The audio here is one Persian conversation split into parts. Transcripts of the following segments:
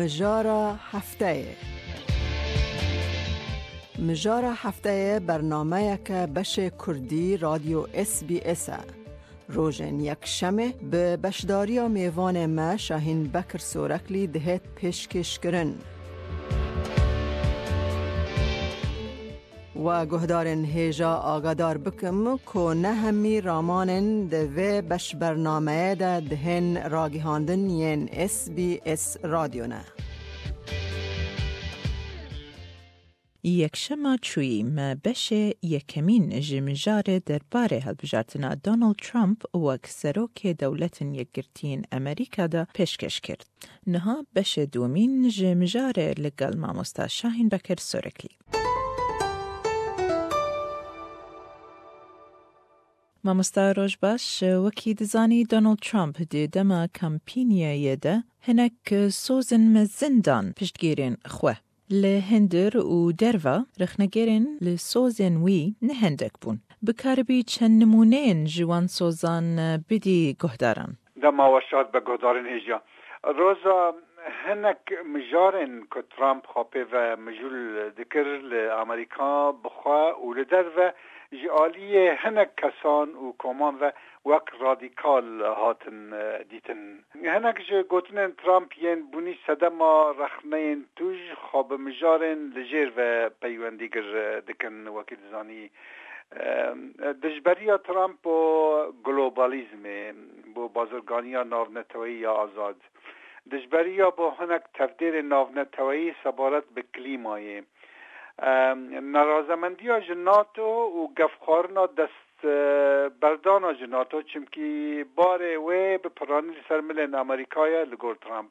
مجارا هفته برنامه که بش کردی رادیو SBS روزن یک شمه به بشداری و میوان ما شاهین بکر سورکلی دهت پیشکش کرن و گهدارن هیجا آگادار بکم که نه همی رامانن ده بش برنامه ده دهن راگیهاندن ین SBS رادیو نه. یک شما چوی ما بشه یکمین جمجاره درباره هلبجارتنا دونالد ترامپ و سروک دولت یکگرتین امریکا دا پیشکش کرد. نها بشه دومین جمجاره لگل ماموستا شاهین بکر سورکلی. ماموستا روش باش وکی دزانی دونالد ترامپ دی دما کمپینیه ده هنک سوزن مزندان پشتگیرین خواه. لهندر و دروا رخنگرین لسوزن وی نهندک بون. بکاربی چند نمونهن جوان سوزان بدی گهدارن. دما وشاد به گهدارن هیجا. روزا هنک مجارن که ترامپ خوابه و مجول دکر لامریکا بخوا و لدروا جالی هنک کسان و کمان و وک رادیکال هاتن دیتن. هنک جو گوتنن ترامپ ین بونی صدما رخنه توج خواب مجارن لجیر و پیوندیگر دکن وکیل زانی دجبری ترامپ با گلوبالیزم با بازرگانی ناونتوایی آزاد دجبری با هنک تفدیر ناونتوایی سبارت به کلیمای نارازمندی جناتو و گفخارنا دست بردان جناتو چمکی باره و به پرانی سرملن امریکای لگور ترامپ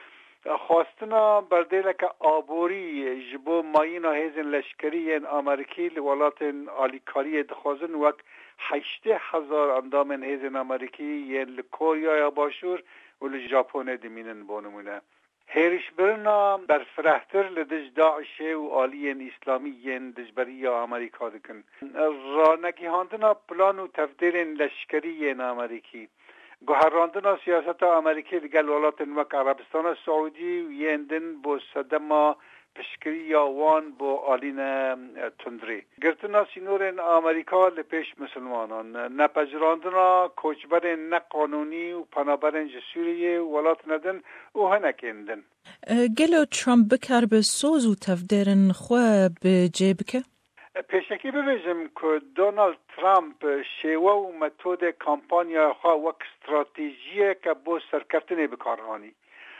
خواستنا بردیل که آبوری جبو مایینا هیزن لشکری امریکی لولات آلیکاری دخوازن وک 8,000 اندام هیزن امریکی ین لکوریا یا باشور و لژاپن دمینن بونمونه هیرش برنا برفرهتر لدج داعش و آلین اسلامی ین دجبری امریکا دکن رانگی هاندنا پلان و تفدیر لشکری ین امریکی گوهراندنا سیاست امریکی لگل ولات وک عربستان سعودی و یندن با صدما پشکری یا وان با آلین تندری گرتنا سینورن امریکا لپیش مسلمانان نپجراندنا کوچبرن نقانونی و پنابرن جسوریه ولات ندن و هنکندن گلو ترامپ بکر به سوز و تفدیرن خواه به جیبکه؟ پیشکی ببیجم که دونالد ترامپ شیوه و متود کامپانیا خواه وک استراتیجیه که با سرکفتنه بکارهانی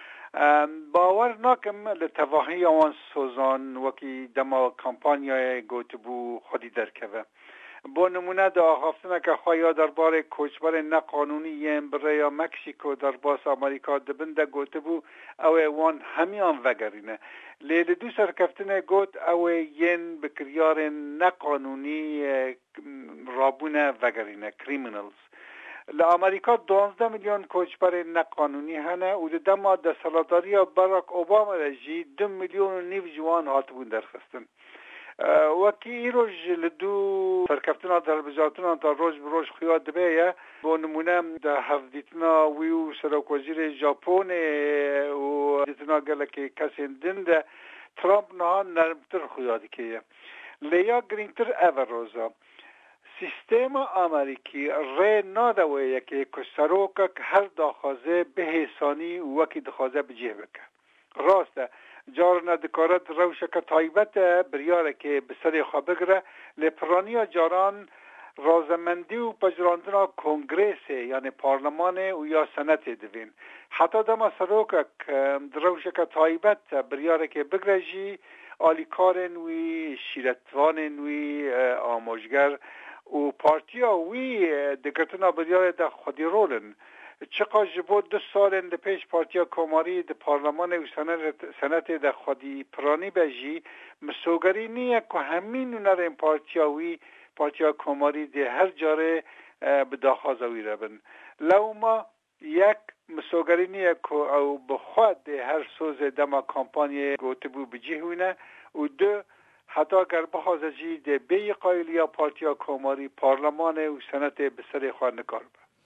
باور ناکم لتواهی آن سوزان وکی دما کامپانیای گوتبو خودی درکوه با نمونه دا آخافتنه که خواهی درباره کوچبر نقانونی یم برای مکسیکو در باس امریکا دبنده گوتبو او وان همیان وگرینه لیل دو سرکفتنه گوت او ین بکریار نقانونی رابونه وگرینه کریمینلز لامریکا 12 میلیون کوچبر نقانونی هنه و دما د سالاداری باراک اوباما رژی 2 میلیون و نیو جوان هاتبون درخستن وکی ایروز لدو سرکفتنا در بجاتنا در روز بروز خیاد دبیه با نمونه در هفدیتنا ویو سرک وزیر ژاپن و دیتنا گله که کسی دنده ترامپ نه نرمتر خیادی که لیا گرینتر اول روزا سیستم امریکی ری نادوه یکی کسروکه که هر داخوازه به حسانی وکی دخوازه بجیه بکه راسته جارنا دکارت روشه که طایبت بریاره که بسری خواه بگره لپرانی جاران رازمندی و پجراندنا کنگریس یعنی پارلمان و یا سنت دوین حتی دما سروکه روشه که طایبت بریاره که بگره جی آلیکارن وی شیرتوانن وی آموشگر و پارتیا وی دکتنا بریاره ده خودی رولن چقا جبو 2 سال ده پیش پارتیا کماری ده پارلمان و سنت ده خودی پرانی بجی مسوگری نیه که همین نرین پارتیا کماری ده هر جاره به داخازوی ربن لو ما یک مسوگری نیه که او بخواد ده هر سوز دما کامپانی گوتبو بجیهونه و دو حتی اگر بخواد جیده بی قایل یا پارتیا کماری پارلمان و سنت بسر خواه نکار با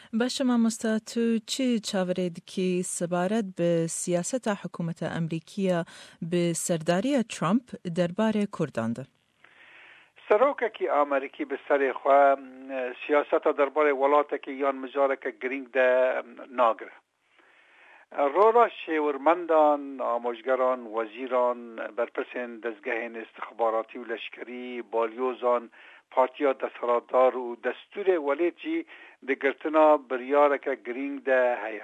باشه مامۆستا تو چی چاوەڕێدکی سەبارەت بە سیاسەتە حکوومەتە ئەمریکیە بە سەرداریە ترامپ دەربارەی کورداندا؟ سەرۆکێکی ئامریکی بەسەرێ خوا سیاسەتە دەربارەی وڵاتێکی یان مجارێکە گرنگ دە ناگرە. ڕۆرا شێورمەندان، ئامۆژگەران، وەزیران، بەرپرسên دەستگەهên استخباراتی و لەشکری، بالیۆزان، پارتیا دەسەڵاتدار و دەستورê welê jî digirtina biryareke girîng de heye.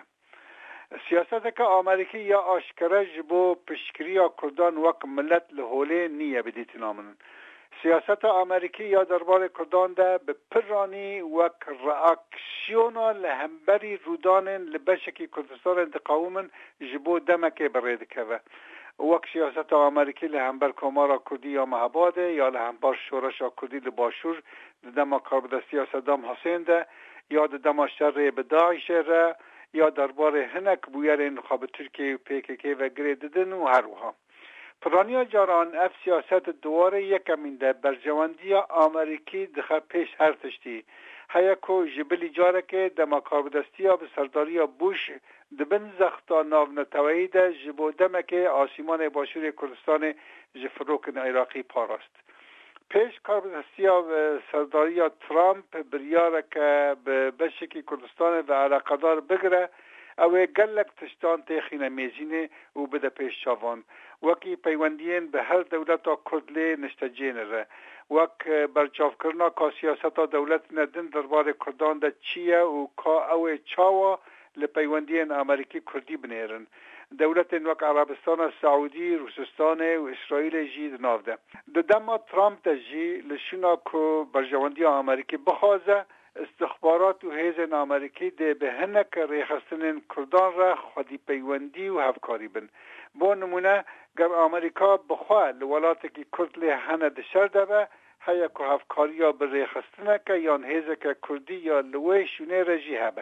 Siyaseteke Amerîkî ya aşkere ji bo piştgiriya Kurdan wek millet li holê niye bidîtina min. Siyaseta Amerîkî ya derbarê Kurdan de bi piranî wek reaksiyona li hemberî rûdanên li beşekî Kurdistanê diqawimin ji bo demekê birê dikeve. Wek siyaseta Amerîkî li hember komara Kurdî ya Mehabadê ya li hember şoreşa Kurdî li Başûr di dema karbidestiya Saddam Hussein de ya di dema şerrê bi Daişê re ya derbarê hinek bûyerên xwe bi Tirkiye û PKK ve girê didin û her wiha. Piraniya caran ev siyaset duwarê yekemîn de berjewendiya Amerîkî dixe pêş her tiştî. Heye ku ji bilî carekê dema karbidestiya bi serdariya Bush dibin zexta navneteweyî de ji bo demekê asîmanê Başûrê Kurdistanê ji firokên Iraqî parast. Pêş karbidestiya serdariya Trump biryareke bi beşekî Kurdistanê ve alaqedar bigire ew ê gelek tiştan têxîne mêzînê û bide pêş çavan. Wekî peywendiyên bi her dewleta Kurd lê niştecêne re. Wek berçavkirina ka siyaseta dewletine din derbarê Kurdan de çi ye û ka ew ê çawa li peywendiyên Amerîkî Kurdî binêrin. Dewletên wek Arabistana Saûdî, Rûsistanê û İsraîlê jî di nav de. Di dema Trump de jî li şûna ku berjewendiya Amerîkî bixwaze, استخبارات و هیزن آمریکی ده به هنک ریخستنین کردان را خودی پیوندی و هفکاری بن. با نمونه گر آمریکا بخواه لولاتی که کرد لی هنه دشر ده به هیا که هفکاری یا به ریخستنه که یان هیزه که کردی یا لوی شونه رجی هبه.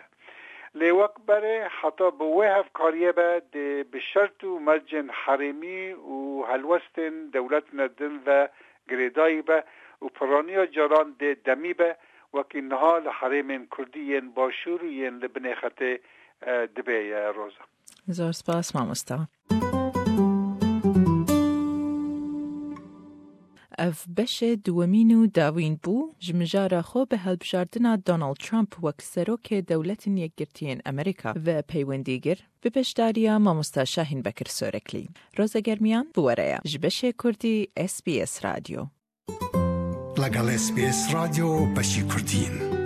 لیوک بره حتی به وی هفکاریه به ده به شرط و مرجن حریمی و هلوستن دولت ندن و گریدایی به و پرانیا جران ده دمی به وکی نها لحریم کردیین باشوریین لبنیخت دبی روزا. زور سپاس مامۆستا. اف بەشێ دووەمین و داوین بوو ژمژارە خۆ بە هەڵبژاردنە دۆناڵد ترامپ وەک سەرۆکێ دەوڵەتن یەکگرتیین ئەمریکا و پەیوەندیگر بە پێشداریە مامۆستا شاهین بەکر سۆرەکلی. ڕۆزە گەرمیان بوەرەیە ji بەشێ کوردی SBS رادیۆ. لەگەڵ SBS رادیۆ بەشی کوردین.